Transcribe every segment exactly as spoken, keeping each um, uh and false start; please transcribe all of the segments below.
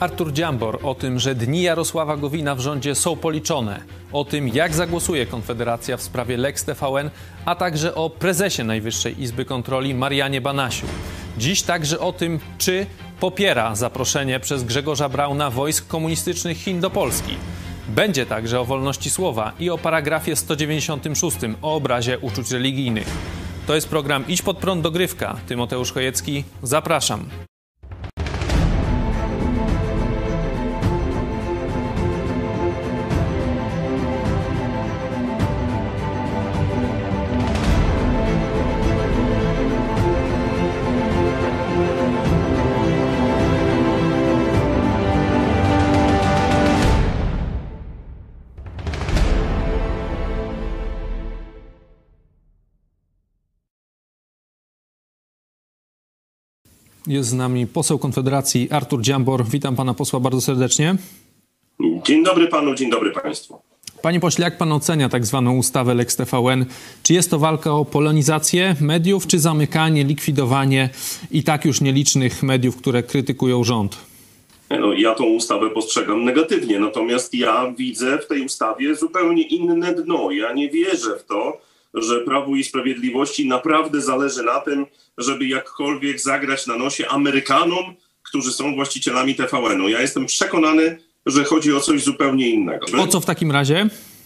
Artur Dziambor o tym, że dni Jarosława Gowina w rządzie są policzone, o tym, jak zagłosuje Konfederacja w sprawie Lex T V N, a także o prezesie Najwyższej Izby Kontroli Marianie Banasiu. Dziś także o tym, czy popiera zaproszenie przez Grzegorza Brauna wojsk komunistycznych Chin do Polski. Będzie także o wolności słowa i o paragrafie sto dziewięćdziesiątym szóstym o obrazie uczuć religijnych. To jest program Idź pod prąd, dogrywka. Tymoteusz Chojecki, zapraszam. Jest z nami poseł Konfederacji Artur Dziambor. Witam pana posła bardzo serdecznie. Dzień dobry panu, dzień dobry państwu. Panie pośle, jak pan ocenia tak zwaną ustawę Lex T V N? Czy jest to walka o polonizację mediów, czy zamykanie, likwidowanie i tak już nielicznych mediów, które krytykują rząd? No, ja tą ustawę postrzegam negatywnie, natomiast ja widzę w tej ustawie zupełnie inne dno. Ja nie wierzę w to, że Prawu i Sprawiedliwości naprawdę zależy na tym, żeby jakkolwiek zagrać na nosie Amerykanom, którzy są właścicielami T V N-u. Ja jestem przekonany, że chodzi o coś zupełnie innego. O co w takim razie?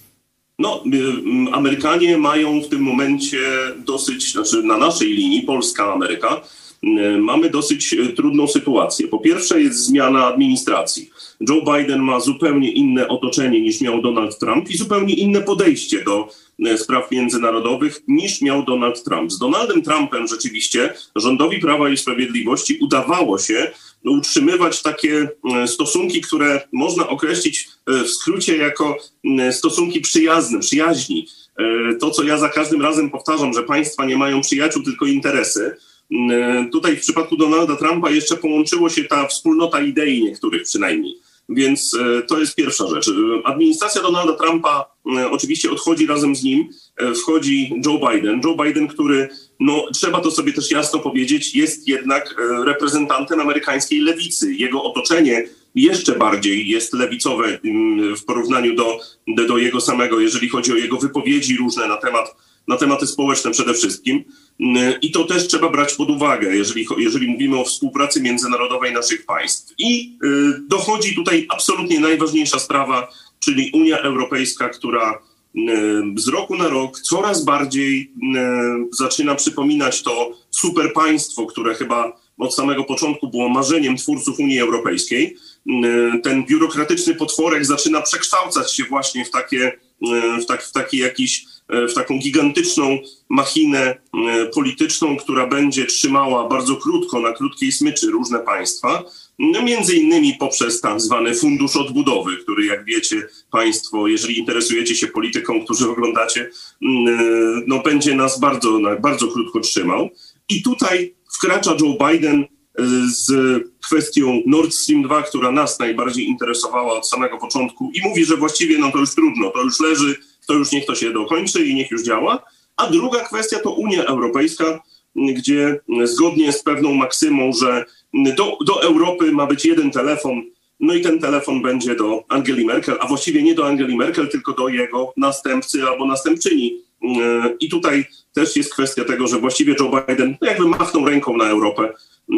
No, y, Amerykanie mają w tym momencie dosyć, znaczy na naszej linii, Polska-Ameryka, y, mamy dosyć y, trudną sytuację. Po pierwsze jest zmiana administracji. Joe Biden ma zupełnie inne otoczenie niż miał Donald Trump i zupełnie inne podejście do spraw międzynarodowych niż miał Donald Trump. Z Donaldem Trumpem rzeczywiście rządowi Prawa i Sprawiedliwości udawało się utrzymywać takie stosunki, które można określić w skrócie jako stosunki przyjazne, przyjaźni. To, co ja za każdym razem powtarzam, że państwa nie mają przyjaciół, tylko interesy. Tutaj w przypadku Donalda Trumpa jeszcze połączyło się ta wspólnota idei niektórych przynajmniej. Więc to jest pierwsza rzecz. Administracja Donalda Trumpa oczywiście odchodzi, razem z nim wchodzi Joe Biden. Joe Biden, który, no trzeba to sobie też jasno powiedzieć, jest jednak reprezentantem amerykańskiej lewicy. Jego otoczenie jeszcze bardziej jest lewicowe w porównaniu do, do jego samego, jeżeli chodzi o jego wypowiedzi różne na temat, na tematy społeczne przede wszystkim. I to też trzeba brać pod uwagę, jeżeli, jeżeli mówimy o współpracy międzynarodowej naszych państw. I y, dochodzi tutaj absolutnie najważniejsza sprawa, czyli Unia Europejska, która y, z roku na rok coraz bardziej y, zaczyna przypominać to superpaństwo, które chyba od samego początku było marzeniem twórców Unii Europejskiej. Y, ten biurokratyczny potworek zaczyna przekształcać się właśnie w takie, y, w tak, w taki jakiś w taką gigantyczną machinę polityczną, która będzie trzymała bardzo krótko, na krótkiej smyczy różne państwa, no między innymi poprzez tak zwany Fundusz Odbudowy, który, jak wiecie państwo, jeżeli interesujecie się polityką, którzy oglądacie, no będzie nas bardzo, bardzo krótko trzymał. I tutaj wkracza Joe Biden z kwestią Nord Stream dwa, która nas najbardziej interesowała od samego początku i mówi, że właściwie no to już trudno, to już leży, to już niech to się dokończy i niech już działa. A druga kwestia to Unia Europejska, gdzie zgodnie z pewną maksymą, że do, do Europy ma być jeden telefon, no i ten telefon będzie do Angeli Merkel, a właściwie nie do Angeli Merkel, tylko do jego następcy albo następczyni. I tutaj też jest kwestia tego, że właściwie Joe Biden jakby machnął ręką na Europę,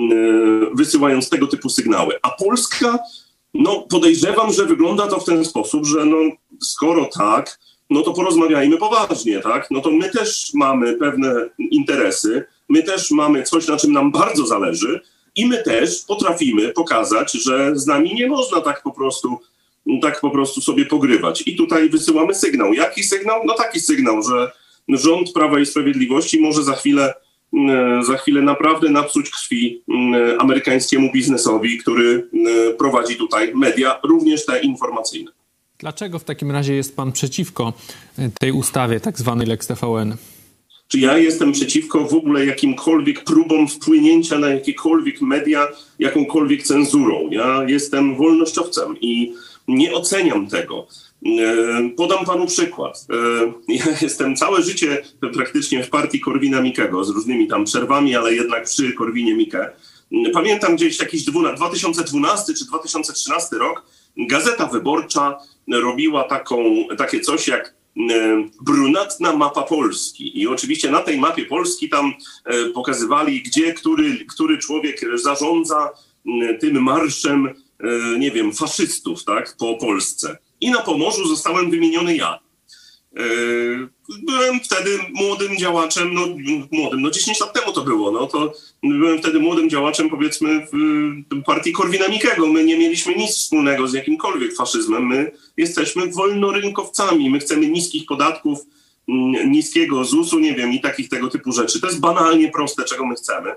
wysyłając tego typu sygnały. A Polska, no podejrzewam, że wygląda to w ten sposób, że no skoro tak, no to porozmawiajmy poważnie, tak? No to my też mamy pewne interesy, my też mamy coś, na czym nam bardzo zależy i my też potrafimy pokazać, że z nami nie można tak po prostu, tak po prostu sobie pogrywać. I tutaj wysyłamy sygnał. Jaki sygnał? No taki sygnał, że rząd Prawa i Sprawiedliwości może za chwilę za chwilę naprawdę napsuć krwi amerykańskiemu biznesowi, który prowadzi tutaj media, również te informacyjne. Dlaczego w takim razie jest pan przeciwko tej ustawie, tak zwanej Lex T V N? Czy ja jestem przeciwko w ogóle jakimkolwiek próbom wpłynięcia na jakiekolwiek media, jakąkolwiek cenzurą? Ja jestem wolnościowcem i nie oceniam tego. Podam panu przykład. Ja jestem całe życie praktycznie w partii Korwina-Mikkego, z różnymi tam przerwami, ale jednak przy Korwinie-Mikke. Pamiętam gdzieś jakiś dwa tysiące dwunasty czy dwa tysiące trzynasty rok, Gazeta Wyborcza robiła taką, takie coś jak brunatna mapa Polski. I oczywiście na tej mapie Polski tam pokazywali, gdzie który, który człowiek zarządza tym marszem, nie wiem, faszystów, tak, po Polsce. I na Pomorzu zostałem wymieniony ja. Byłem wtedy młodym działaczem, no młodym, no dziesięć lat temu to było, no to byłem wtedy młodym działaczem, powiedzmy, w partii Korwina-Mikkego. My nie mieliśmy nic wspólnego z jakimkolwiek faszyzmem. My jesteśmy wolnorynkowcami, my chcemy niskich podatków, niskiego zusu, nie wiem, i takich tego typu rzeczy. To jest banalnie proste, czego my chcemy.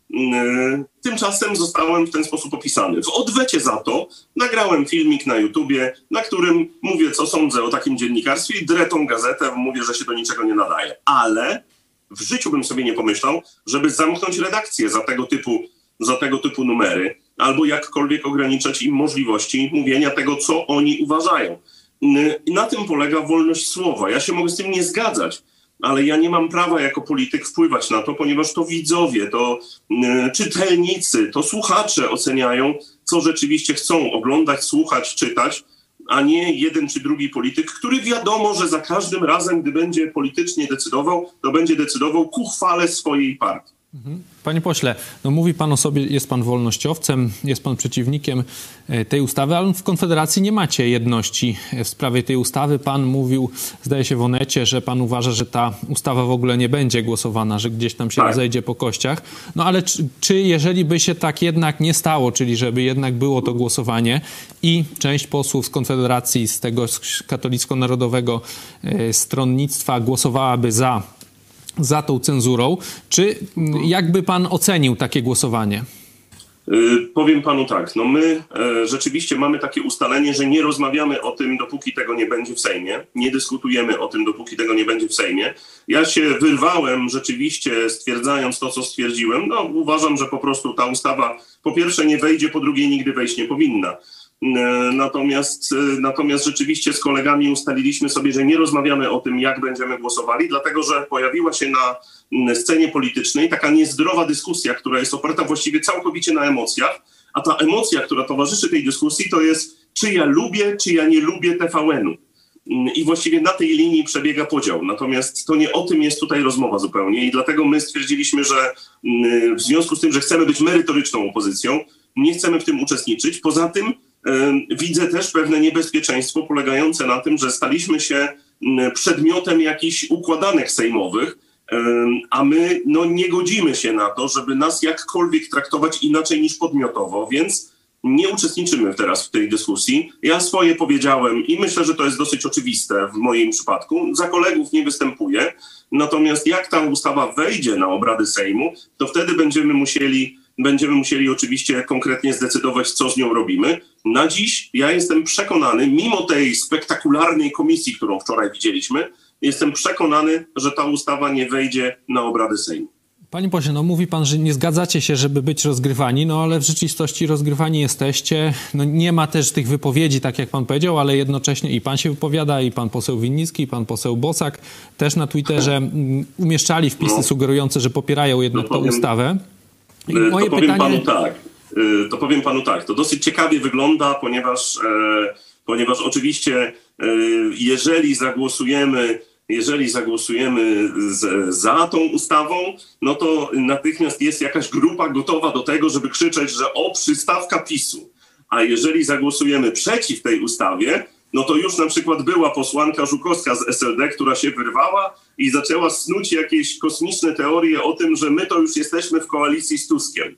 Tymczasem zostałem w ten sposób opisany. W odwecie za to nagrałem filmik na YouTubie, na którym mówię, co sądzę o takim dziennikarstwie i drę tą gazetę, mówię, że się do niczego nie nadaje. Ale w życiu bym sobie nie pomyślał, żeby zamknąć redakcję za tego typu, za tego typu numery albo jakkolwiek ograniczać im możliwości mówienia tego, co oni uważają. I na tym polega wolność słowa. Ja się mogę z tym nie zgadzać, ale ja nie mam prawa jako polityk wpływać na to, ponieważ to widzowie, to y, czytelnicy, to słuchacze oceniają, co rzeczywiście chcą oglądać, słuchać, czytać, a nie jeden czy drugi polityk, który wiadomo, że za każdym razem, gdy będzie politycznie decydował, to będzie decydował ku chwale swojej partii. Panie pośle, no mówi pan o sobie, jest pan wolnościowcem, jest pan przeciwnikiem tej ustawy, ale w Konfederacji nie macie jedności w sprawie tej ustawy. Pan mówił, zdaje się w Onecie, że pan uważa, że ta ustawa w ogóle nie będzie głosowana, że gdzieś tam się tak rozejdzie po kościach. No ale czy, czy jeżeli by się tak jednak nie stało, czyli żeby jednak było to głosowanie i część posłów z Konfederacji, z tego katolicko-narodowego stronnictwa głosowałaby za za tą cenzurą, czy jakby pan ocenił takie głosowanie? Yy, powiem panu tak, no my e, rzeczywiście mamy takie ustalenie, że nie rozmawiamy o tym, dopóki tego nie będzie w Sejmie, nie dyskutujemy o tym, dopóki tego nie będzie w Sejmie. Ja się wyrwałem rzeczywiście, stwierdzając to, co stwierdziłem. No uważam, że po prostu ta ustawa po pierwsze nie wejdzie, po drugie nigdy wejść nie powinna. Natomiast, natomiast rzeczywiście z kolegami ustaliliśmy sobie, że nie rozmawiamy o tym, jak będziemy głosowali, dlatego że pojawiła się na scenie politycznej taka niezdrowa dyskusja, która jest oparta właściwie całkowicie na emocjach, a ta emocja, która towarzyszy tej dyskusji, to jest, czy ja lubię, czy ja nie lubię T V N-u. I właściwie na tej linii przebiega podział. Natomiast to nie o tym jest tutaj rozmowa zupełnie i dlatego my stwierdziliśmy, że w związku z tym, że chcemy być merytoryczną opozycją, nie chcemy w tym uczestniczyć. Poza tym widzę też pewne niebezpieczeństwo polegające na tym, że staliśmy się przedmiotem jakichś układanek sejmowych, a my no, nie godzimy się na to, żeby nas jakkolwiek traktować inaczej niż podmiotowo, więc nie uczestniczymy teraz w tej dyskusji. Ja swoje powiedziałem i myślę, że to jest dosyć oczywiste w moim przypadku. Za kolegów nie występuję, natomiast jak ta ustawa wejdzie na obrady Sejmu, to wtedy będziemy musieli Będziemy musieli oczywiście konkretnie zdecydować, co z nią robimy. Na dziś ja jestem przekonany, mimo tej spektakularnej komisji, którą wczoraj widzieliśmy, jestem przekonany, że ta ustawa nie wejdzie na obrady Sejmu. Panie pośle, no mówi pan, że nie zgadzacie się, żeby być rozgrywani, no ale w rzeczywistości rozgrywani jesteście. No nie ma też tych wypowiedzi, tak jak pan powiedział, ale jednocześnie i pan się wypowiada, i pan poseł Winnicki, i pan poseł Bosak też na Twitterze umieszczali wpisy no. sugerujące, że popierają jednak no, tę ustawę. I moje to powiem pytanie... panu tak, to powiem panu tak, to dosyć ciekawie wygląda, ponieważ, e, ponieważ oczywiście e, jeżeli zagłosujemy, jeżeli zagłosujemy z, za tą ustawą, no to natychmiast jest jakaś grupa gotowa do tego, żeby krzyczeć, że o, przystawka PiSu. A jeżeli zagłosujemy przeciw tej ustawie, no to już na przykład była posłanka Żukowska z S L D, która się wyrwała i zaczęła snuć jakieś kosmiczne teorie o tym, że my to już jesteśmy w koalicji z Tuskiem.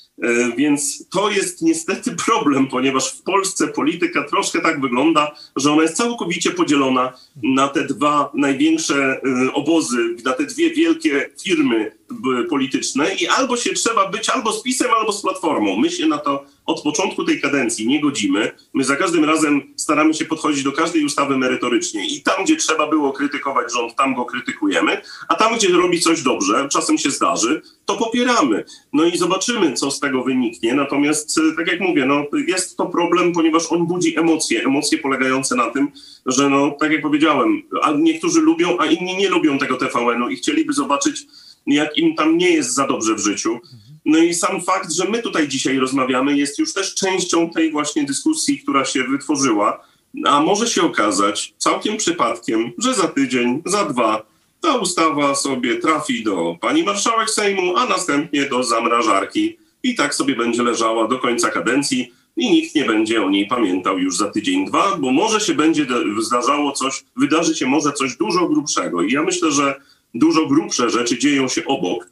Więc to jest niestety problem, ponieważ w Polsce polityka troszkę tak wygląda, że ona jest całkowicie podzielona na te dwa największe obozy, na te dwie wielkie firmy polityczne i albo się trzeba być albo z PiS-em, albo z Platformą. My się na to od początku tej kadencji nie godzimy. My za każdym razem staramy się podchodzić do każdej ustawy merytorycznie i tam, gdzie trzeba było krytykować rząd, tam go krytykujemy, a tam, gdzie robi coś dobrze, czasem się zdarzy, to popieramy. No i zobaczymy, co z tego wyniknie. Natomiast, tak jak mówię, no, jest to problem, ponieważ on budzi emocje. Emocje polegające na tym, że no, tak jak powiedziałem, a niektórzy lubią, a inni nie lubią tego T V N-u i chcieliby zobaczyć, jak im tam nie jest za dobrze w życiu. No i sam fakt, że my tutaj dzisiaj rozmawiamy, jest już też częścią tej właśnie dyskusji, która się wytworzyła. A może się okazać całkiem przypadkiem, że za tydzień, za dwa ta ustawa sobie trafi do pani marszałek Sejmu, a następnie do zamrażarki i tak sobie będzie leżała do końca kadencji i nikt nie będzie o niej pamiętał już za tydzień, dwa, bo może się będzie zdarzało coś, wydarzy się może coś dużo grubszego. I ja myślę, że dużo grubsze rzeczy dzieją się obok.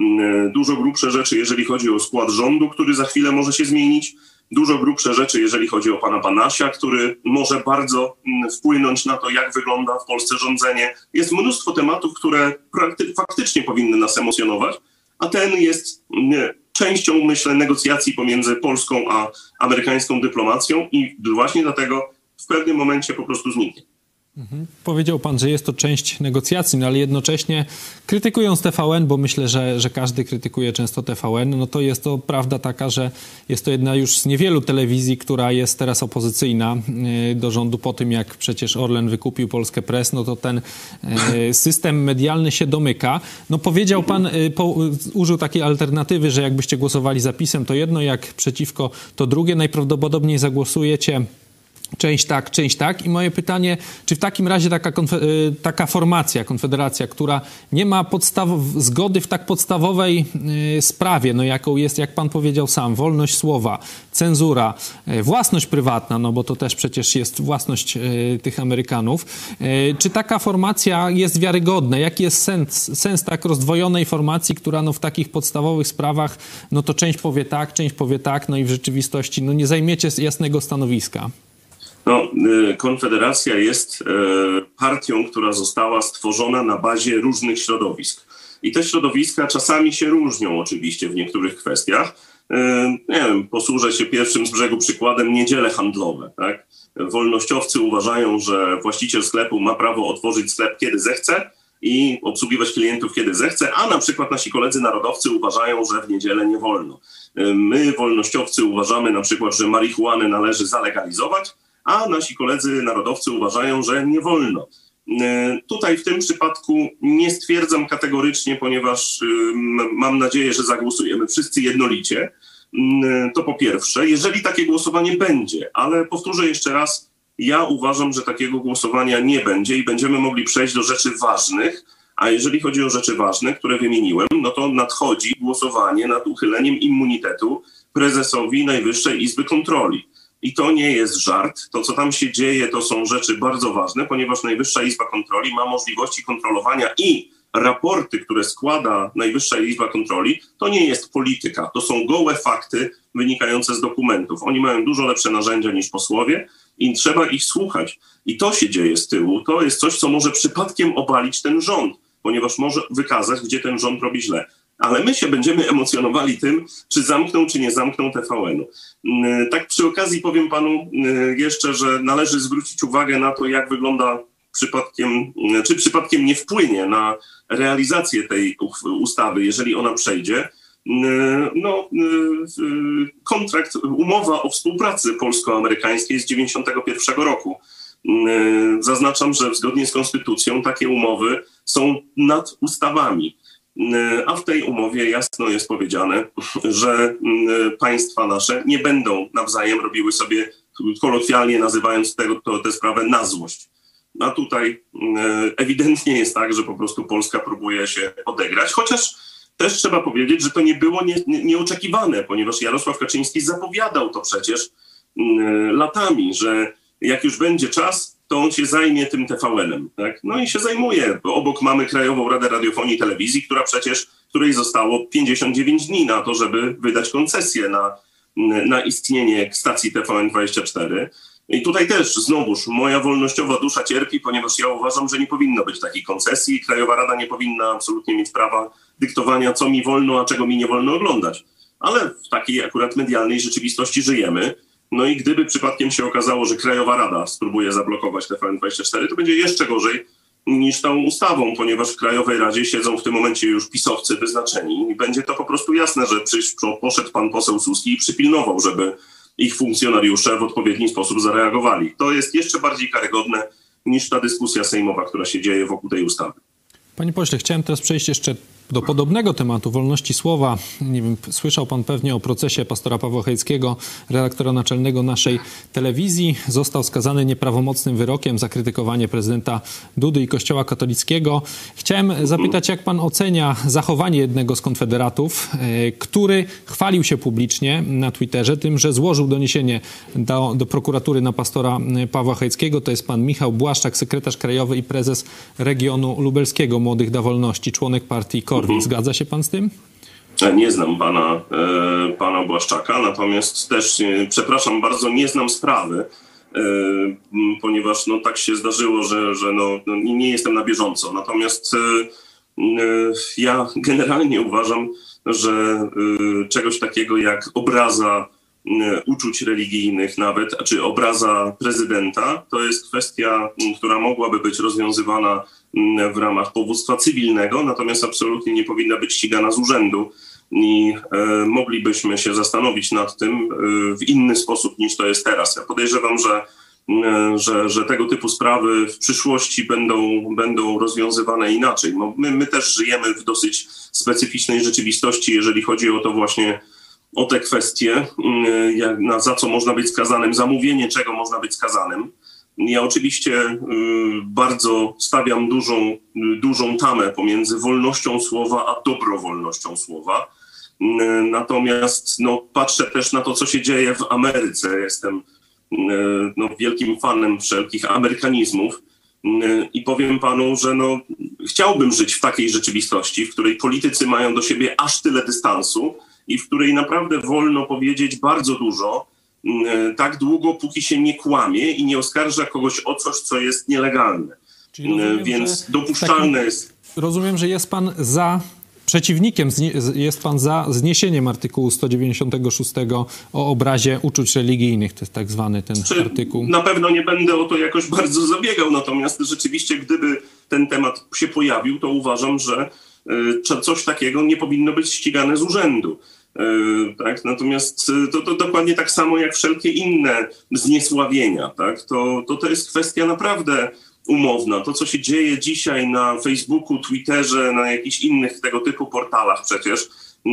Dużo grubsze rzeczy, jeżeli chodzi o skład rządu, który za chwilę może się zmienić. Dużo grubsze rzeczy, jeżeli chodzi o pana Banasia, który może bardzo wpłynąć na to, jak wygląda w Polsce rządzenie. Jest mnóstwo tematów, które prakty- faktycznie powinny nas emocjonować, a ten jest nie, częścią, myślę, negocjacji pomiędzy polską a amerykańską dyplomacją i właśnie dlatego w pewnym momencie po prostu zniknie. Mhm. Powiedział pan, że jest to część negocjacji, no ale jednocześnie krytykując T V N, bo myślę, że, że każdy krytykuje często T V N, no to jest to prawda taka, że jest to jedna już z niewielu telewizji, która jest teraz opozycyjna do rządu po tym, jak przecież Orlen wykupił Polskę Press, no to ten system medialny się domyka. No powiedział pan, po, użył takiej alternatywy, że jakbyście głosowali za PiS-em, to jedno, jak przeciwko, to drugie. Najprawdopodobniej zagłosujecie część tak, część tak. I moje pytanie, czy w takim razie taka, konfe- taka formacja, konfederacja, która nie ma podstaw- zgody w tak podstawowej y, sprawie, no jaką jest, jak pan powiedział sam, wolność słowa, cenzura, y, własność prywatna, no bo to też przecież jest własność y, tych Amerykanów. Y, czy taka formacja jest wiarygodna? Jaki jest sens, sens tak rozdwojonej formacji, która no w takich podstawowych sprawach, no to część powie tak, część powie tak, no i w rzeczywistości no nie zajmiecie jasnego stanowiska? No, Konfederacja jest partią, która została stworzona na bazie różnych środowisk. I te środowiska czasami się różnią oczywiście w niektórych kwestiach. Nie wiem, posłużę się pierwszym z brzegu przykładem niedziele handlowe. Tak? Wolnościowcy uważają, że właściciel sklepu ma prawo otworzyć sklep kiedy zechce i obsługiwać klientów kiedy zechce, a na przykład nasi koledzy narodowcy uważają, że w niedzielę nie wolno. My, wolnościowcy, uważamy na przykład, że marihuanę należy zalegalizować, a nasi koledzy narodowcy uważają, że nie wolno. Tutaj w tym przypadku nie stwierdzam kategorycznie, ponieważ mam nadzieję, że zagłosujemy wszyscy jednolicie. To po pierwsze, jeżeli takie głosowanie będzie, ale powtórzę jeszcze raz, ja uważam, że takiego głosowania nie będzie i będziemy mogli przejść do rzeczy ważnych, a jeżeli chodzi o rzeczy ważne, które wymieniłem, no to nadchodzi głosowanie nad uchyleniem immunitetu prezesowi Najwyższej Izby Kontroli. I to nie jest żart. To, co tam się dzieje, to są rzeczy bardzo ważne, ponieważ Najwyższa Izba Kontroli ma możliwości kontrolowania i raporty, które składa Najwyższa Izba Kontroli, to nie jest polityka. To są gołe fakty wynikające z dokumentów. Oni mają dużo lepsze narzędzia niż posłowie i trzeba ich słuchać. I to się dzieje z tyłu. To jest coś, co może przypadkiem obalić ten rząd, ponieważ może wykazać, gdzie ten rząd robi źle. Ale my się będziemy emocjonowali tym, czy zamkną, czy nie zamkną T V N-u. Tak przy okazji powiem panu jeszcze, że należy zwrócić uwagę na to, jak wygląda przypadkiem, czy przypadkiem nie wpłynie na realizację tej ustawy, jeżeli ona przejdzie. No, kontrakt, umowa o współpracy polsko-amerykańskiej z dziewięćdziesiątego pierwszego roku. Zaznaczam, że zgodnie z konstytucją takie umowy są nad ustawami. A w tej umowie jasno jest powiedziane, że państwa nasze nie będą nawzajem robiły sobie, kolokwialnie nazywając tego, to, tę sprawę, na złość. A tutaj ewidentnie jest tak, że po prostu Polska próbuje się odegrać, chociaż też trzeba powiedzieć, że to nie było nie, nie, nieoczekiwane, ponieważ Jarosław Kaczyński zapowiadał to przecież latami, że jak już będzie czas, to on się zajmie tym T V N-em. Tak? No i się zajmuje. Obok mamy Krajową Radę Radiofonii i Telewizji, która przecież, której zostało pięćdziesiąt dziewięć dni na to, żeby wydać koncesję na, na istnienie stacji T V N dwadzieścia cztery. I tutaj też znowuż moja wolnościowa dusza cierpi, ponieważ ja uważam, że nie powinno być takiej koncesji. Krajowa Rada nie powinna absolutnie mieć prawa dyktowania, co mi wolno, a czego mi nie wolno oglądać. Ale w takiej akurat medialnej rzeczywistości żyjemy. No i gdyby przypadkiem się okazało, że Krajowa Rada spróbuje zablokować T V N dwadzieścia cztery, to będzie jeszcze gorzej niż tą ustawą, ponieważ w Krajowej Radzie siedzą w tym momencie już pisowcy wyznaczeni i będzie to po prostu jasne, że przysz, poszedł pan poseł Suski i przypilnował, żeby ich funkcjonariusze w odpowiedni sposób zareagowali. To jest jeszcze bardziej karygodne niż ta dyskusja sejmowa, która się dzieje wokół tej ustawy. Panie pośle, chciałem teraz przejść jeszcze do podobnego tematu wolności słowa, nie wiem, słyszał pan pewnie o procesie pastora Pawła Chojeckiego, redaktora naczelnego naszej telewizji. Został skazany nieprawomocnym wyrokiem za krytykowanie prezydenta Dudy i Kościoła katolickiego. Chciałem zapytać, jak pan ocenia zachowanie jednego z konfederatów, który chwalił się publicznie na Twitterze tym, że złożył doniesienie do, do prokuratury na pastora Pawła Chojeckiego. To jest pan Michał Błaszczak, sekretarz krajowy i prezes regionu lubelskiego Młodych da Wolności, członek partii Korwin. Zgadza się pan z tym? Nie znam pana, e, pana Błaszczaka, natomiast też, e, przepraszam bardzo, nie znam sprawy, e, ponieważ no, tak się zdarzyło, że, że no, no, nie jestem na bieżąco. Natomiast e, e, ja generalnie uważam, że e, czegoś takiego jak obraza e, uczuć religijnych nawet, czy obraza prezydenta, to jest kwestia, która mogłaby być rozwiązywana w ramach powództwa cywilnego, natomiast absolutnie nie powinna być ścigana z urzędu i e, moglibyśmy się zastanowić nad tym e, w inny sposób niż to jest teraz. Ja podejrzewam, że, e, że, że tego typu sprawy w przyszłości będą, będą rozwiązywane inaczej. No, my, my też żyjemy w dosyć specyficznej rzeczywistości, jeżeli chodzi o to właśnie o te kwestie, e, jak, na, za co można być skazanym, za mówienie czego można być skazanym. Ja oczywiście y, bardzo stawiam dużą, y, dużą tamę pomiędzy wolnością słowa a dobrowolnością słowa. Y, natomiast no, patrzę też na to, co się dzieje w Ameryce. Jestem y, no, wielkim fanem wszelkich amerykanizmów y, i powiem panu, że no, chciałbym żyć w takiej rzeczywistości, w której politycy mają do siebie aż tyle dystansu i w której naprawdę wolno powiedzieć bardzo dużo, tak długo, póki się nie kłamie i nie oskarża kogoś o coś, co jest nielegalne. Czyli rozumiem, Więc dopuszczalne takim, jest... Rozumiem, że jest pan za przeciwnikiem, jest pan za zniesieniem artykułu sto dziewięćdziesiątego szóstego o obrazie uczuć religijnych. To jest tak zwany ten Czy artykuł. Na pewno nie będę o to jakoś bardzo zabiegał, natomiast rzeczywiście, gdyby ten temat się pojawił, to uważam, że coś takiego nie powinno być ścigane z urzędu. Tak? Natomiast to, to dokładnie tak samo jak wszelkie inne zniesławienia. Tak? To, to, to jest kwestia naprawdę umowna. To, co się dzieje dzisiaj na Facebooku, Twitterze, na jakichś innych tego typu portalach przecież,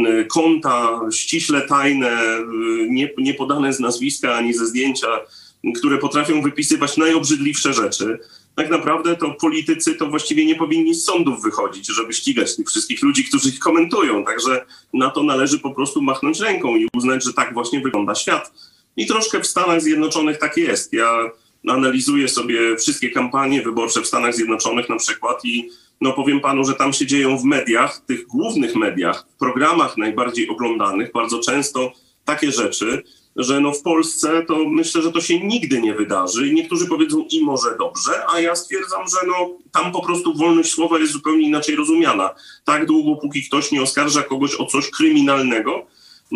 konta ściśle tajne, nie, nie podane z nazwiska ani ze zdjęcia, które potrafią wypisywać najobrzydliwsze rzeczy. Tak naprawdę to politycy to właściwie nie powinni z sądów wychodzić, żeby ścigać tych wszystkich ludzi, którzy ich komentują. Także na to należy po prostu machnąć ręką i uznać, że tak właśnie wygląda świat. I troszkę w Stanach Zjednoczonych tak jest. Ja analizuję sobie wszystkie kampanie wyborcze w Stanach Zjednoczonych na przykład i no powiem panu, że tam się dzieją w mediach, tych głównych mediach, w programach najbardziej oglądanych bardzo często takie rzeczy, że no w Polsce to myślę, że to się nigdy nie wydarzy. Niektórzy powiedzą i może dobrze, a ja stwierdzam, że no tam po prostu wolność słowa jest zupełnie inaczej rozumiana. Tak długo, póki ktoś nie oskarża kogoś o coś kryminalnego,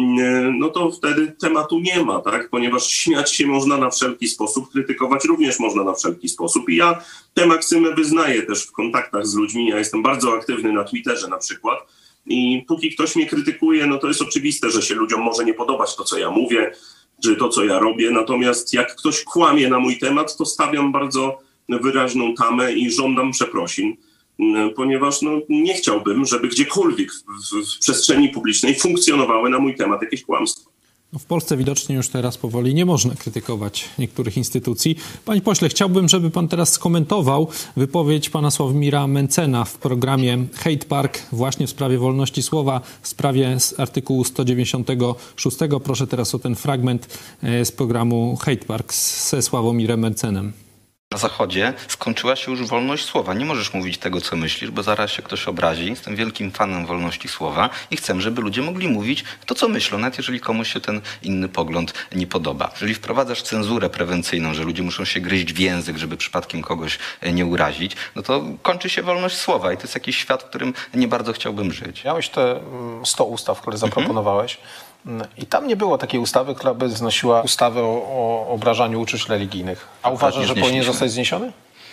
no to wtedy tematu nie ma, tak? Ponieważ śmiać się można na wszelki sposób, krytykować również można na wszelki sposób. I ja tę maksymę wyznaję też w kontaktach z ludźmi. Ja jestem bardzo aktywny na Twitterze na przykład. I póki ktoś mnie krytykuje, no to jest oczywiste, że się ludziom może nie podobać to, co ja mówię, czy to, co ja robię. Natomiast jak ktoś kłamie na mój temat, to stawiam bardzo wyraźną tamę i żądam przeprosin, ponieważ no, nie chciałbym, żeby gdziekolwiek w, w przestrzeni publicznej funkcjonowały na mój temat jakieś kłamstwa. W Polsce widocznie już teraz powoli nie można krytykować niektórych instytucji. Panie pośle, chciałbym, żeby pan teraz skomentował wypowiedź pana Sławomira Mentzena w programie Hate Park właśnie w sprawie wolności słowa, w sprawie z artykułu sto dziewięćdziesiątego szóstego. Proszę teraz o ten fragment z programu Hate Park ze Sławomirem Mentzenem. Na Zachodzie skończyła się już wolność słowa. Nie możesz mówić tego, co myślisz, bo zaraz się ktoś obrazi. Jestem wielkim fanem wolności słowa i chcę, żeby ludzie mogli mówić to, co myślą, nawet jeżeli komuś się ten inny pogląd nie podoba. Jeżeli wprowadzasz cenzurę prewencyjną, że ludzie muszą się gryźć w język, żeby przypadkiem kogoś nie urazić, no to kończy się wolność słowa i to jest jakiś świat, w którym nie bardzo chciałbym żyć. Miałeś te sto ustaw, które zaproponowałeś. I tam nie było takiej ustawy, która by znosiła ustawę o, o obrażaniu uczuć religijnych. A uważasz, że powinien zostać zniesiony?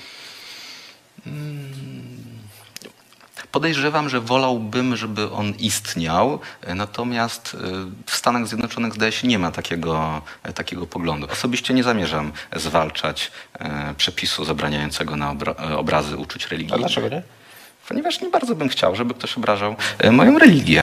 Podejrzewam, że wolałbym, żeby on istniał, natomiast w Stanach Zjednoczonych zdaje się nie ma takiego, takiego poglądu. Osobiście nie zamierzam zwalczać przepisu zabraniającego na obra- obrazy uczuć religijnych. A dlaczego nie? ponieważ nie bardzo bym chciał, żeby ktoś obrażał moją religię.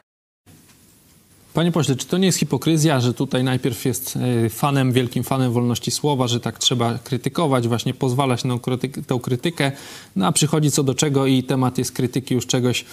Panie pośle, czy to nie jest hipokryzja, że tutaj najpierw jest fanem, wielkim fanem wolności słowa, że tak trzeba krytykować, właśnie pozwalać na tę krytykę, no a przychodzi co do czego i temat jest krytyki już czegoś,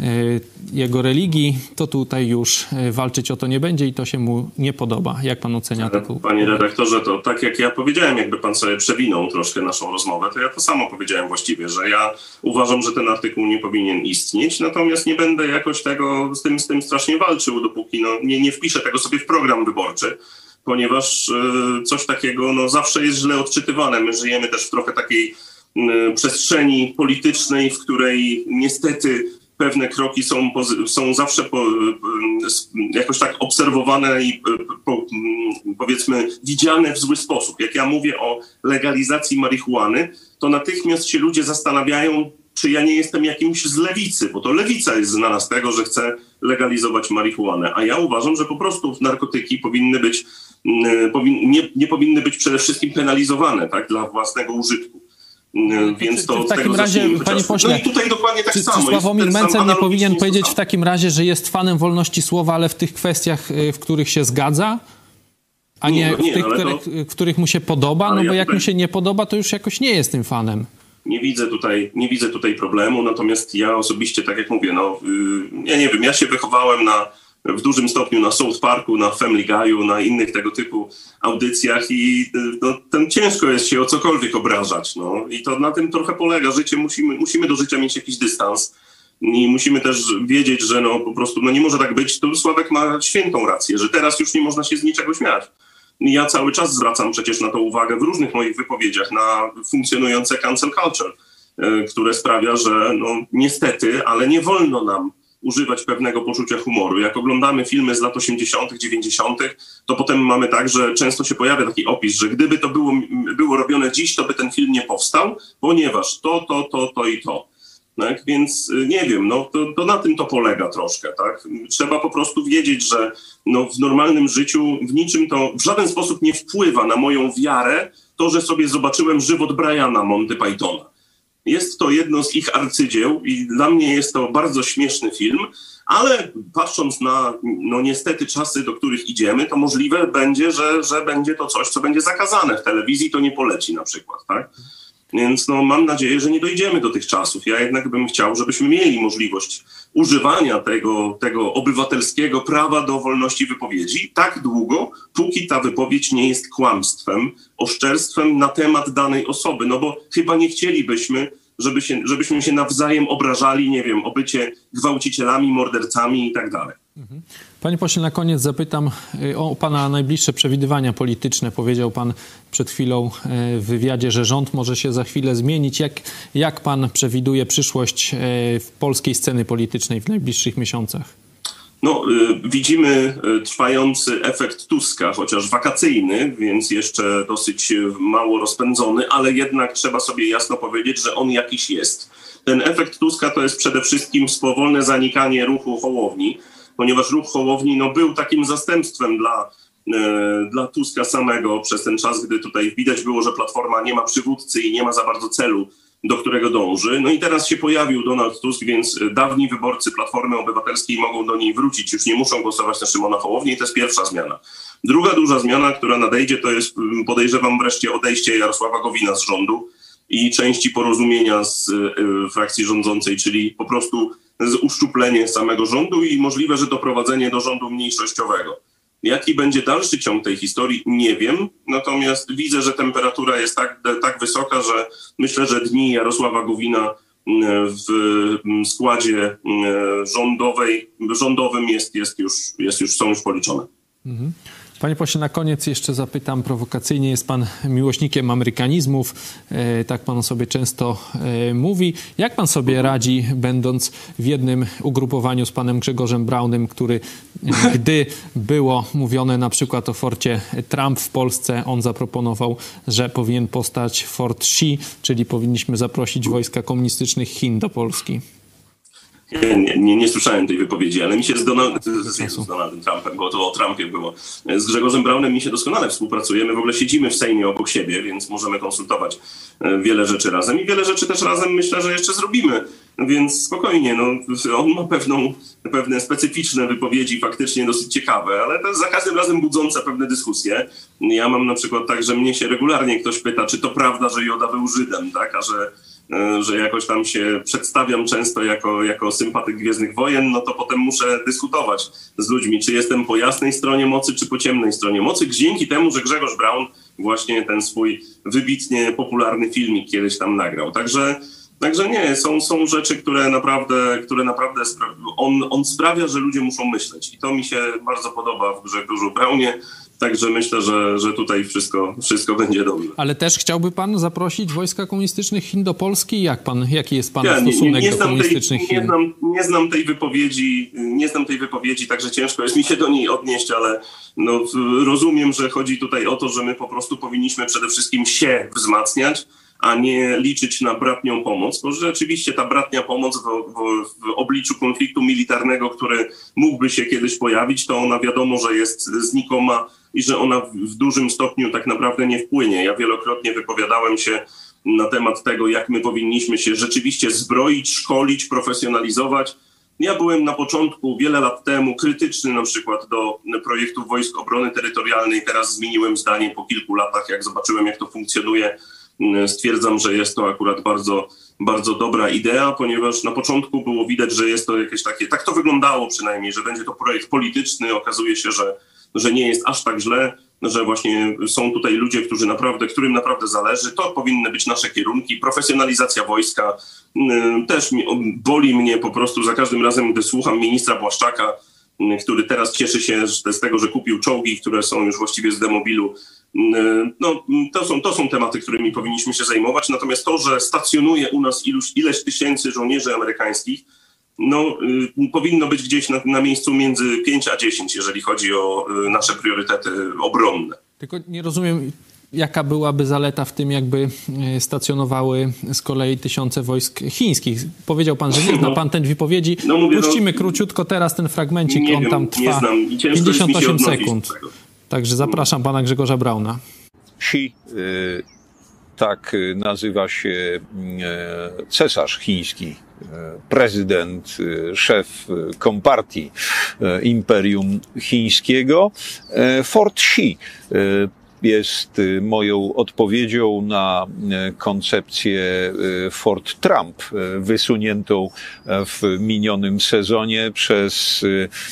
jego religii, to tutaj już walczyć o to nie będzie i to się mu nie podoba. Jak pan ocenia taką... Panie redaktorze, to tak jak ja powiedziałem, jakby pan sobie przewinął troszkę naszą rozmowę, to ja to samo powiedziałem właściwie, że ja uważam, że ten artykuł nie powinien istnieć, natomiast nie będę jakoś tego z tym, z tym strasznie walczył, dopóki no, Nie, nie wpiszę tego sobie w program wyborczy, ponieważ y, coś takiego no, zawsze jest źle odczytywane. My żyjemy też w trochę takiej y, przestrzeni politycznej, w której niestety pewne kroki są, są zawsze po, y, jakoś tak obserwowane i y, po, y, powiedzmy widziane w zły sposób. Jak ja mówię o legalizacji marihuany, to natychmiast się ludzie zastanawiają, czy ja nie jestem jakimś z lewicy, bo to lewica jest znana z tego, że chce legalizować marihuanę. A ja uważam, że po prostu narkotyki powinny być, powin, nie, nie powinny być przede wszystkim penalizowane, tak, dla własnego użytku. Więc to w takim razie, panie pośle, no i tutaj dokładnie tak czy, samo. Czy Sławomir Mencen nie powinien powiedzieć sam. w takim razie, że jest fanem wolności słowa, ale w tych kwestiach, w których się zgadza, a nie, nie, no nie w tych, które, to... w których mu się podoba? Ale no bo ja jak tutaj... mu się nie podoba, to już jakoś nie jest tym fanem. Nie widzę tutaj, nie widzę tutaj problemu, natomiast ja osobiście, tak jak mówię, no, yy, ja nie wiem, ja się wychowałem na, w dużym stopniu na South Parku, na Family Guy'u, na innych tego typu audycjach i yy, no, tam ciężko jest się o cokolwiek obrażać, no i to na tym trochę polega. Życie, musimy, musimy do życia mieć jakiś dystans i musimy też wiedzieć, że no po prostu no, nie może tak być. Tu Sławek ma świętą rację, że teraz już nie można się z niczego śmiać. Ja cały czas zwracam przecież na to uwagę w różnych moich wypowiedziach, na funkcjonujące cancel culture, które sprawia, że no niestety, ale nie wolno nam używać pewnego poczucia humoru. Jak oglądamy filmy z lat osiemdziesiątych, dziewięćdziesiątych, to potem mamy tak, że często się pojawia taki opis, że gdyby to było, było robione dziś, to by ten film nie powstał, ponieważ to, to, to, to i to. Tak? Więc nie wiem, no to, to na tym to polega troszkę, tak? Trzeba po prostu wiedzieć, że no, w normalnym życiu w niczym to w żaden sposób nie wpływa na moją wiarę to, że sobie zobaczyłem żywot Briana Monty Pythona. Jest to jedno z ich arcydzieł i dla mnie jest to bardzo śmieszny film, ale patrząc na no niestety czasy, do których idziemy, to możliwe będzie, że, że będzie to coś, co będzie zakazane w telewizji, to nie poleci na przykład, tak? Więc no, mam nadzieję, że nie dojdziemy do tych czasów. Ja jednak bym chciał, żebyśmy mieli możliwość używania tego, tego obywatelskiego prawa do wolności wypowiedzi tak długo, póki ta wypowiedź nie jest kłamstwem, oszczerstwem na temat danej osoby. No bo chyba nie chcielibyśmy, żeby się, żebyśmy się nawzajem obrażali, nie wiem, o bycie gwałcicielami, mordercami i tak dalej. Panie pośle, na koniec zapytam o pana najbliższe przewidywania polityczne. Powiedział pan przed chwilą w wywiadzie, że rząd może się za chwilę zmienić. Jak, jak pan przewiduje przyszłość w polskiej sceny politycznej w najbliższych miesiącach? No, y, widzimy trwający efekt Tuska, chociaż wakacyjny, więc jeszcze dosyć mało rozpędzony, ale jednak trzeba sobie jasno powiedzieć, że on jakiś jest. Ten efekt Tuska to jest przede wszystkim powolne zanikanie ruchu Hołowni, ponieważ ruch Hołowni no, był takim zastępstwem dla, e, dla Tuska samego przez ten czas, gdy tutaj widać było, że Platforma nie ma przywódcy i nie ma za bardzo celu, do którego dąży. No i teraz się pojawił Donald Tusk, więc dawni wyborcy Platformy Obywatelskiej mogą do niej wrócić, już nie muszą głosować na Szymona Hołownię i to jest pierwsza zmiana. Druga duża zmiana, która nadejdzie, to jest, podejrzewam, wreszcie odejście Jarosława Gowina z rządu i części porozumienia z y, frakcji rządzącej, czyli po prostu z uszczuplenie samego rządu i możliwe, że doprowadzenie do rządu mniejszościowego. Jaki będzie dalszy ciąg tej historii, nie wiem, natomiast widzę, że temperatura jest tak, tak wysoka, że myślę, że dni Jarosława Gowina w składzie rządowej, rządowym jest, jest już, jest już, są już policzone. Mhm. Panie pośle, na koniec jeszcze zapytam prowokacyjnie. Jest pan miłośnikiem amerykanizmów, e, tak pan o sobie często e, mówi. Jak pan sobie radzi, będąc w jednym ugrupowaniu z panem Grzegorzem Braunem, który, e, gdy było mówione na przykład o forcie Trump w Polsce, on zaproponował, że powinien powstać Fort Xi, czyli powinniśmy zaprosić wojska komunistycznych Chin do Polski? Nie, nie, nie słyszałem tej wypowiedzi, ale mi się z, Donald, z, z Donaldem Trumpem, bo to o Trumpie było, z Grzegorzem Braunem mi się doskonale współpracujemy, w ogóle siedzimy w Sejmie obok siebie, więc możemy konsultować wiele rzeczy razem i wiele rzeczy też razem myślę, że jeszcze zrobimy, więc spokojnie, no, on ma pewną, pewne specyficzne wypowiedzi, faktycznie dosyć ciekawe, ale to za każdym razem budzące pewne dyskusje. Ja mam na przykład tak, że mnie się regularnie ktoś pyta, czy to prawda, że Joda był Żydem, tak, a że że jakoś tam się przedstawiam często jako, jako sympatyk Gwiezdnych Wojen, no to potem muszę dyskutować z ludźmi, czy jestem po jasnej stronie mocy, czy po ciemnej stronie mocy, dzięki temu, że Grzegorz Braun właśnie ten swój wybitnie popularny filmik kiedyś tam nagrał. Także, także nie, są, są rzeczy, które naprawdę, które naprawdę spra- on, on sprawia, że ludzie muszą myśleć i to mi się bardzo podoba w Grzegorzu Braunie. Także myślę, że, że tutaj wszystko, wszystko będzie dobrze. Ale też chciałby pan zaprosić wojska komunistycznych Chin do Polski? Jak pan, jaki jest pana ja, stosunek nie, nie, nie do komunistycznych tej, Chin? Nie znam, nie znam tej wypowiedzi, nie znam tej wypowiedzi, także ciężko jest mi się do niej odnieść, ale no, rozumiem, że chodzi tutaj o to, że my po prostu powinniśmy przede wszystkim się wzmacniać, a nie liczyć na bratnią pomoc, bo rzeczywiście ta bratnia pomoc w, w, w obliczu konfliktu militarnego, który mógłby się kiedyś pojawić, to ona wiadomo, że jest znikoma i że ona w, w dużym stopniu tak naprawdę nie wpłynie. Ja wielokrotnie wypowiadałem się na temat tego, jak my powinniśmy się rzeczywiście zbroić, szkolić, profesjonalizować. Ja byłem na początku, wiele lat temu, krytyczny na przykład do projektu Wojsk Obrony Terytorialnej. Teraz zmieniłem zdanie po kilku latach, jak zobaczyłem, jak to funkcjonuje. Stwierdzam, że jest to akurat bardzo, bardzo dobra idea, ponieważ na początku było widać, że jest to jakieś takie, tak to wyglądało przynajmniej, że będzie to projekt polityczny. Okazuje się, że, że nie jest aż tak źle, że właśnie są tutaj ludzie, którzy naprawdę, którym naprawdę zależy. To powinny być nasze kierunki. Profesjonalizacja wojska też mi, boli mnie po prostu za każdym razem, gdy słucham ministra Błaszczaka, który teraz cieszy się z tego, że kupił czołgi, które są już właściwie z demobilu. No, to są, to są tematy, którymi powinniśmy się zajmować. Natomiast to, że stacjonuje u nas iluś, ileś tysięcy żołnierzy amerykańskich, no, y, powinno być gdzieś na, na miejscu między pięć a dziesięć, jeżeli chodzi o y, nasze priorytety obronne. Tylko nie rozumiem, jaka byłaby zaleta w tym, jakby stacjonowały z kolei tysiące wojsk chińskich. Powiedział pan, że nie zna pan tej wypowiedzi. No, mówię, Puścimy no, króciutko teraz ten fragmencik, on wiem, tam trwa pięćdziesiąt osiem sekund. Także zapraszam pana Grzegorza Brauna. Xi, y, tak nazywa się y, cesarz chiński, y, prezydent, y, szef kompartii y, Imperium Chińskiego. Y, Fort Xi y, jest moją odpowiedzią na koncepcję Fort Trump, wysuniętą w minionym sezonie przez,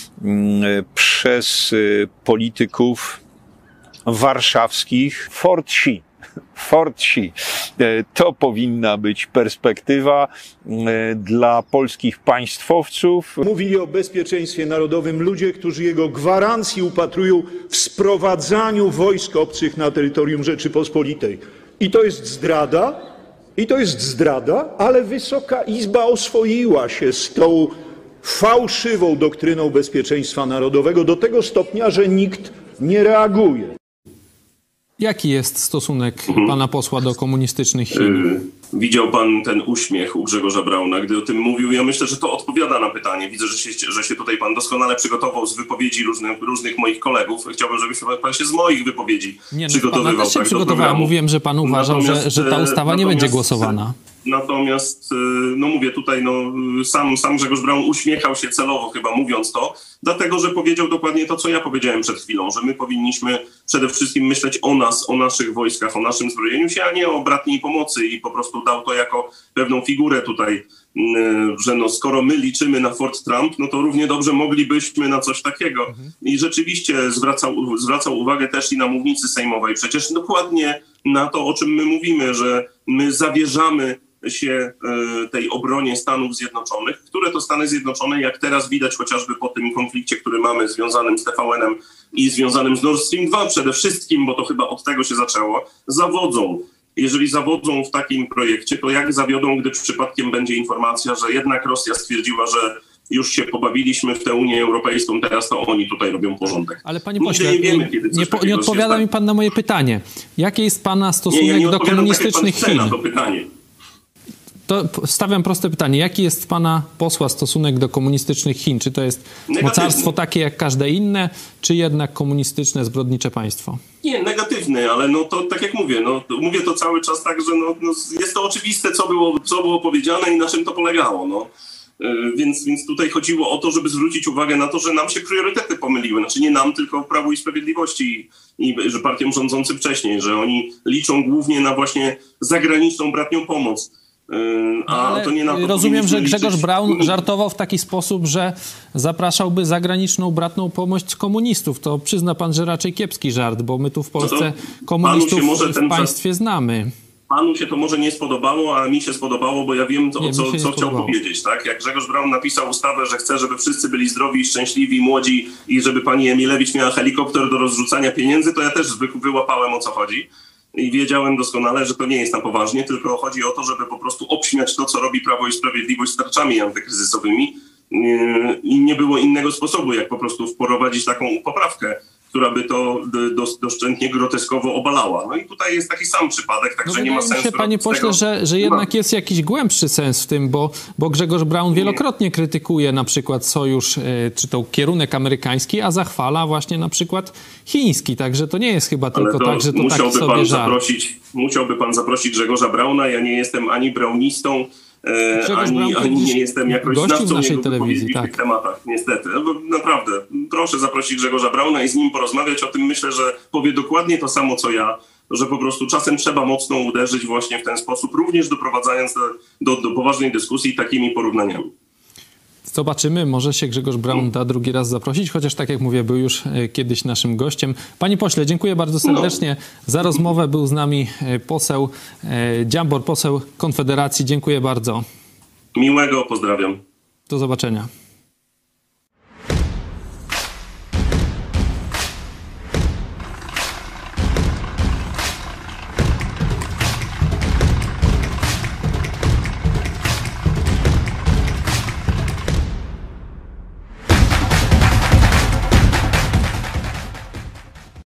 przez polityków warszawskich. Fort Xi. Fort Xi. To powinna być perspektywa dla polskich państwowców. Mówili o bezpieczeństwie narodowym ludzie, którzy jego gwarancji upatrują w sprowadzaniu wojsk obcych na terytorium Rzeczypospolitej. I to jest zdrada, i to jest zdrada, ale Wysoka Izba oswoiła się z tą fałszywą doktryną bezpieczeństwa narodowego do tego stopnia, że nikt nie reaguje. Jaki jest stosunek pana posła do komunistycznych Chin? Widział pan ten uśmiech u Grzegorza Brauna, gdy o tym mówił. Ja myślę, że to odpowiada na pytanie. Widzę, że się, że się tutaj pan doskonale przygotował z wypowiedzi różnych, różnych moich kolegów. Chciałbym, żeby pan się z moich wypowiedzi nie, no, przygotowywał. Pana też się tak przygotowałem. Mówiłem, że pan uważał, że, że ta ustawa nie będzie głosowana. Natomiast, no mówię tutaj, no sam, sam Grzegorz Braun uśmiechał się celowo chyba mówiąc to, dlatego, że powiedział dokładnie to, co ja powiedziałem przed chwilą, że my powinniśmy przede wszystkim myśleć o nas, o naszych wojskach, o naszym zbrojeniu się, a nie o bratniej pomocy i po prostu dał to jako pewną figurę tutaj, że no skoro my liczymy na Fort Trump, no to równie dobrze moglibyśmy na coś takiego. Mhm. I rzeczywiście zwracał, zwracał uwagę też i na mównicy sejmowej, przecież dokładnie na to, o czym my mówimy, że my zawierzamy się tej obronie Stanów Zjednoczonych, które to Stany Zjednoczone, jak teraz widać chociażby po tym konflikcie, który mamy związanym z T V N-em i związanym z Nord Stream dwa przede wszystkim, bo to chyba od tego się zaczęło, zawodzą. Jeżeli zawodzą w takim projekcie, to jak zawiodą, gdy przypadkiem będzie informacja, że jednak Rosja stwierdziła, że już się pobawiliśmy w tę Unię Europejską, teraz to oni tutaj robią porządek. Ale panie pośle, nie, wiemy, kiedy nie, po, nie odpowiada mi pan na moje pytanie. Jaki jest pana stosunek nie, ja nie do komunistycznych Chin? Na to pytanie. To stawiam proste pytanie. Jaki jest pana posła stosunek do komunistycznych Chin? Czy to jest Negatywny. mocarstwo takie jak każde inne, czy jednak komunistyczne, zbrodnicze państwo? Nie, negatywny, ale no to tak jak mówię, no mówię to cały czas tak, że no, no jest to oczywiste, co było, co było powiedziane i na czym to polegało, no. Więc, więc tutaj chodziło o to, żeby zwrócić uwagę na to, że nam się priorytety pomyliły. Znaczy nie nam, tylko Prawu i Sprawiedliwości i, i że partiom rządzącym wcześniej, że oni liczą głównie na właśnie zagraniczną bratnią pomoc. A Ale to nie na to rozumiem, że Grzegorz liczyć. Braun żartował w taki sposób, że zapraszałby zagraniczną bratną pomoc komunistów. To przyzna pan, że raczej kiepski żart, bo my tu w Polsce komunistów w państwie znamy. Panu się to może nie spodobało, a mi się spodobało, bo ja wiem, co, nie, co, co chciał powiedzieć. Tak? Jak Grzegorz Braun napisał ustawę, że chce, żeby wszyscy byli zdrowi, szczęśliwi, młodzi i żeby pani Emilewicz miała helikopter do rozrzucania pieniędzy, to ja też wyłapałem, o co chodzi. I wiedziałem doskonale, że to nie jest na poważnie, tylko chodzi o to, żeby po prostu obśmiać to, co robi Prawo i Sprawiedliwość z tarczami antykryzysowymi. I nie było innego sposobu, jak po prostu wprowadzić taką poprawkę, która by to doszczętnie groteskowo obalała. No i tutaj jest taki sam przypadek, także no nie ma sensu. Wydaje mi się, panie pośle, że, że jednak jest jakiś głębszy sens w tym, bo, bo Grzegorz Braun wielokrotnie krytykuje na przykład sojusz, czy to kierunek amerykański, a zachwala właśnie na przykład chiński. Także to nie jest chyba tylko tak, że to taki sobie pan żart. Zaprosić, musiałby pan zaprosić Grzegorza Brauna. Ja nie jestem ani braunistą, Ani, ani nie jestem jakoś znawcą naszej jego telewizji, tak. w tych tematach, niestety. Naprawdę, proszę zaprosić Grzegorza Brauna i z nim porozmawiać o tym. Myślę, że powie dokładnie to samo, co ja, że po prostu czasem trzeba mocno uderzyć właśnie w ten sposób, również doprowadzając do, do, do poważnej dyskusji takimi porównaniami. Zobaczymy, może się Grzegorz Braun da drugi raz zaprosić, chociaż tak jak mówię, był już kiedyś naszym gościem. Panie pośle, dziękuję bardzo serdecznie no. za rozmowę. Był z nami poseł Dziambor, poseł Konfederacji. Dziękuję bardzo. Miłego, pozdrawiam. Do zobaczenia.